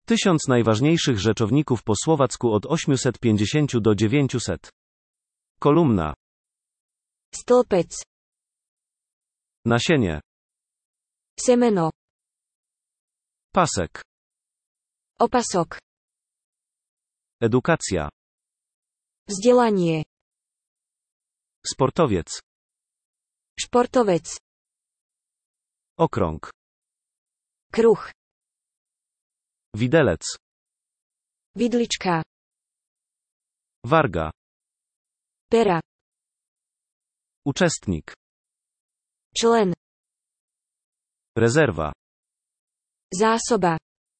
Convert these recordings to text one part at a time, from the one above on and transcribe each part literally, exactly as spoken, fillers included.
Tysiąc najważniejszych rzeczowników po słowacku od osiemset pięćdziesiąt do dziewięciuset. Kolumna. Stĺpec. Nasienie. Semeno. Pasek. Opasok. Edukacja. Vzdelanie. Sportowiec. Športovec. Okrąg. Kruh. Widelec. Vidlička. Warga. Pera. Uczestnik. Člen. Rezerwa. Zásoba.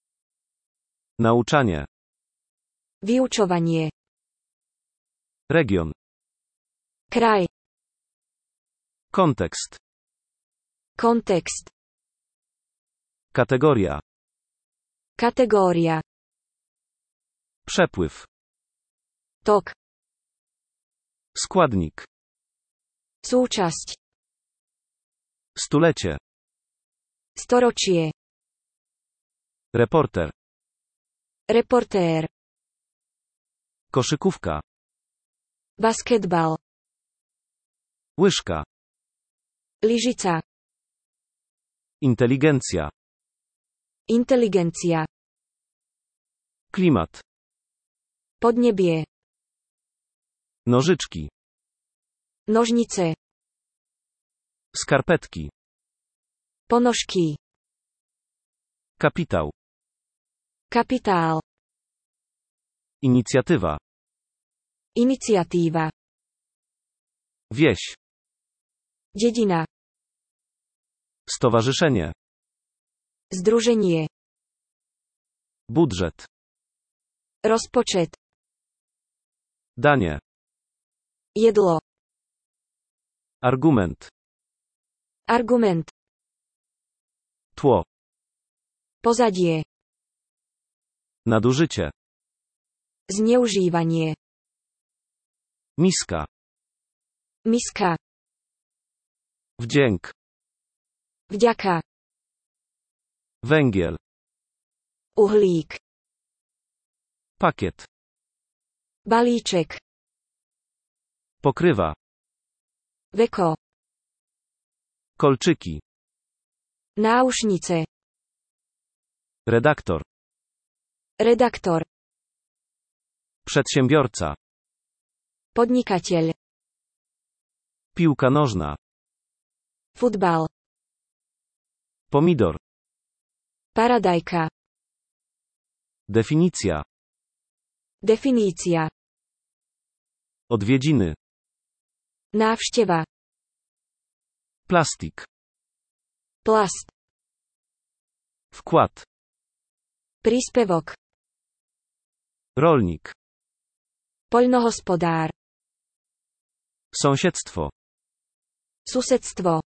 Nauczanie. Vyučovanie. Region. Kraj. Kontekst. Kontekst. Kategoria. Kategória. Przepływ. Tok. Składnik. Súčasť. Stulecie. Storočie. Reporter. Reportér. Koszykówka. Basketbal. Łyżka. Lyžica. Inteligencja. Inteligencia. Klimat. Podnebie. Nożyczki. Nožnice. Skarpetki. Ponožky. Kapitał. Kapitál. Inicjatywa. Iniciatíva. Wieś. Dedina. Stowarzyszenie. Združenie. Budżet. Rozpočet. Danie. Jedlo. Argument. Argument. Tło. Pozadie. Nadużycie. Zneužívanie. Miska. Miska. Wdzięk. Vďaka. Węgiel. Uhlík. Pakiet. Balíček. Pokrywa. Veko. Kolczyki. Náušnice. Redaktor. Redaktor. Przedsiębiorca. Podnikateľ. Piłka nożna. Futbal. Pomidor. Paradajka. Definicja. Definícia. Odwiedziny. Návšteva. Plastik. Plast. Wkład. Príspevok. Rolnik. Poľnohospodár. Sąsiedztwo. Susedstvo.